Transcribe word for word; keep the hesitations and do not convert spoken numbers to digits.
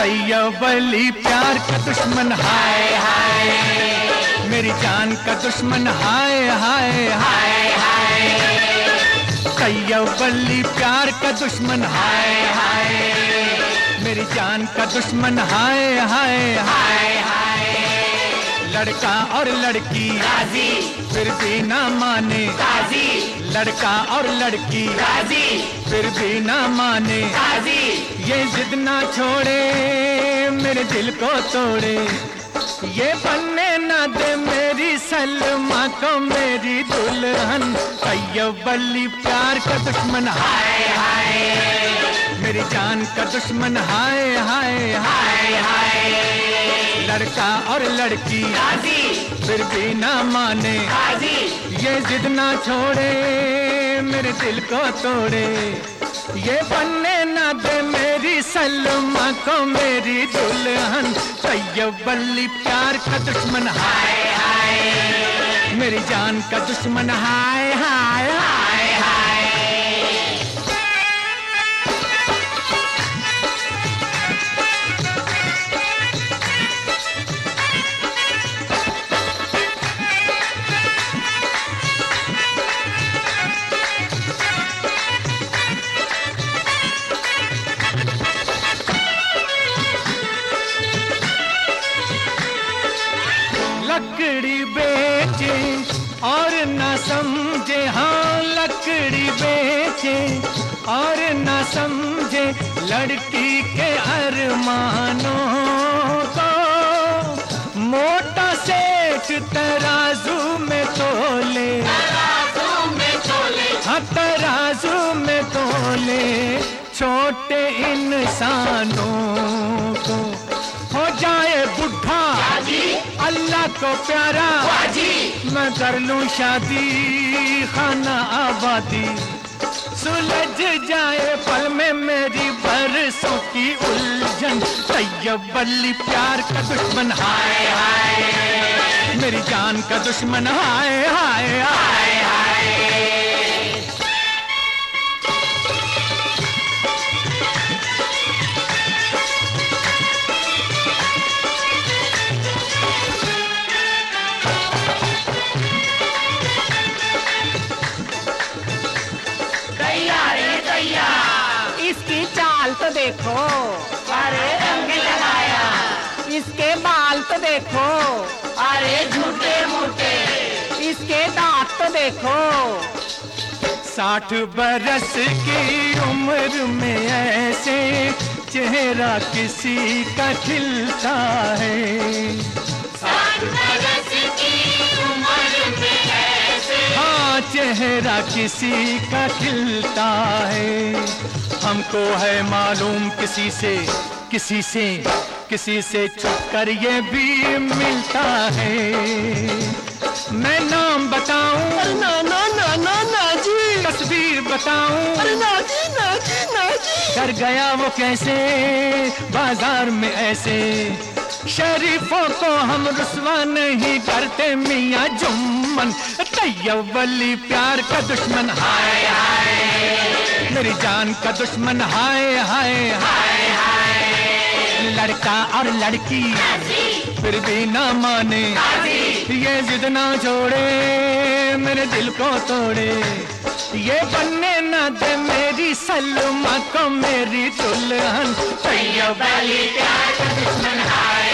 तैयब अली प्यार का दुश्मन हाय हाय, मेरी जान का दुश्मन हाय हाय हाय हाय। तैयब अली प्यार का दुश्मन हाय हाय, मेरी जान का दुश्मन हाय हाय हाय हाय। लड़का और लड़की राजी फिर भी ना माने राजी, लड़का और लड़की राजी फिर भी ना माने राजी। ये जिद ना छोड़े मेरे दिल को तोड़े, ये बनने ना दे मेरी सलमा को मेरी दुल्हन। तैयब अली प्यार का दुश्मन हाय हाय, मेरी जान का दुश्मन हाय हाय हाय हाय। लड़का और लड़की राजी फिर भी ना माने राजी, ये जिद ना छोड़े मेरे दिल को तोड़े, ये बनने ना दे मेरी सलमा को मेरी दुल्हन। तैयब अली प्यार का दुश्मन हाय हाय, मेरी जान का दुश्मन हाय हाय हाय हाय। लकड़ी बेचे और न समझे, हाँ लकड़ी बेचे और न समझे लड़की के अरमानों को। मोटा सेठ तराजू में तोले, तराजू में तोले, हाँ तराजू में तोले छोटे इंसानों को। हो जाए बुढ़ा अल्लाह को प्यारा मैं कर लूं शादी खाना आबादी। सुलझ जाए पल में मेरी बरसों की उलझन। तैयब अली प्यार का दुश्मन हाय हाय, मेरी जान का दुश्मन हाय हाय हाय हाय। इसकी चाल तो देखो, अरे रंग लगाया, इसके बाल तो देखो, अरे झूठे मूठे, इसके दांत तो देखो। साठ बरस की उम्र में ऐसे चेहरा किसी का खिलता है। साठ बरस की उम्र में ऐसे, हाँ चेहरा किसी का खिलता है। हमको है मालूम किसी से किसी से किसी से छुप कर ये भी मिलता है। मैं नाम बताऊं, ना ना ना ना ना जी, तस्वीर बताऊं, अरे ना जी ना जी ना जी। डर गया वो कैसे बाजार में ऐसे, शरीफों को हम रुस्वा नहीं करते मियां जुम्मन। तैयब अली प्यार का दुश्मन हाय हाय, मेरी जान का दुश्मन हाय हाय हाय हाय। लड़का और लड़की फिर भी ना माने, ये जिद ना छोड़े मेरे दिल को तोड़े, ये बनने ना दे मेरी सलमा को मेरी दुल्हन। तैयब अली प्यार का दुश्मन हाय